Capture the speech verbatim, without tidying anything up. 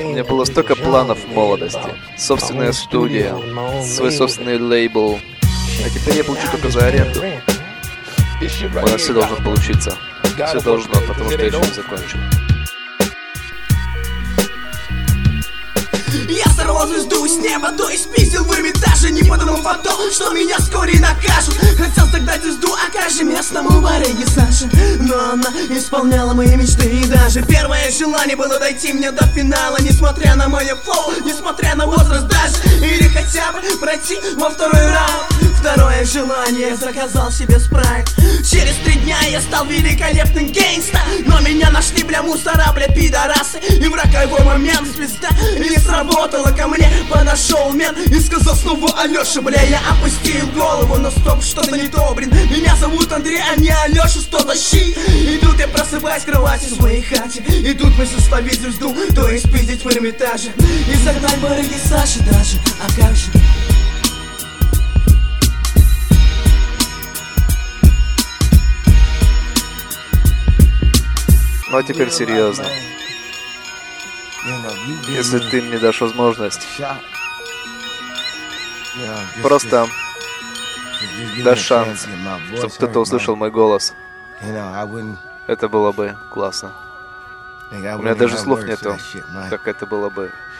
У меня было столько планов в молодости. Собственная студия, свой собственный лейбл. А теперь я получу только за аренду. У нас все должно получиться. Все должно, потому что я еще не закончил. Я сорвал звезду с неба, то есть пиздил в Эрмитаже. Не потому фото, что меня вскоре накажут. Хотел тогда звезду, окажи местному барыге Саше. Но она исполняла мои мечты. И даже первое желание было дойти мне до финала. Несмотря на мое флоу, несмотря на возраст даже. Или хотя бы пройти во второй раунд. Второе желание, заказал себе спрайт. Через три дня я стал великолепным гейнста. Но меня нашли, бля, мусора, бля, пидорасы. И в роковой момент звезда не сработала. Ко мне подошел мент и сказал снова: Алёша, бля, я опустил голову. Но стоп, что-то не то, блин. Меня зовут Андрей, а не Алёша, что тащи. И тут я просыпаюсь в кровати в своей хате. И тут мысль словить звезду, то есть пиздить в Эрмитаже. И загнать барыги Саши даже, а как же. Ну а теперь серьезно. Если ты мне дашь возможность, просто дашь шанс, чтобы кто-то услышал мой голос, это было бы классно. У меня даже слов нету, как это было бы